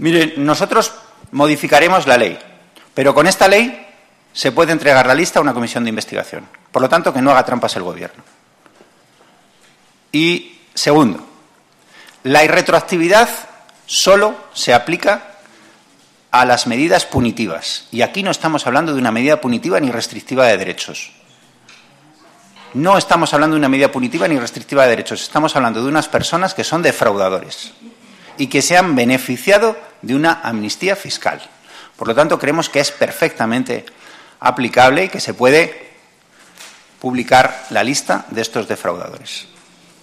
Mire, nosotros modificaremos la ley, pero con esta ley se puede entregar la lista a una comisión de investigación. Por lo tanto, que no haga trampas el Gobierno. Y, segundo, la irretroactividad solo se aplica a las medidas punitivas. Y aquí no estamos hablando de una medida punitiva ni restrictiva de derechos. No estamos hablando de una medida punitiva ni restrictiva de derechos. Estamos hablando de unas personas que son defraudadores y que se han beneficiado de una amnistía fiscal. Por lo tanto, creemos que es perfectamente aplicable y que se puede publicar la lista de estos defraudadores.